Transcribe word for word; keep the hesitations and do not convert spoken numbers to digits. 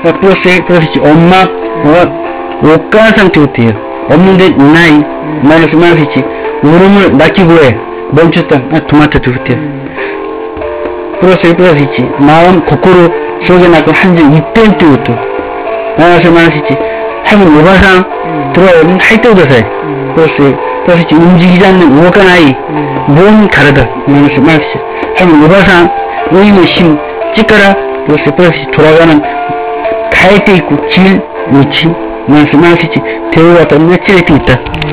플러스 플러스 엄마 오가상 때부터요. 없는데 나이 마이너스 마이너스 울음을 낳기고 해 멈췄다. 아 토마토 때부터요. 플러스 플러스 마음 고코로 속에 낳고 한지 이땐 때부터 마이너스 마이너스 하면 오가상 들어오는 할 때부터 사 플러스 플러스 움직이지 않는 우악한 아이 몸 가르다 마이너스 마이너스 하면 오가상 의무 힘 찌까라 플러스 플러스 돌아가는 갈 때 있고 길 위치 마이너스 마이너스 대우가 또 며칠 때 있다.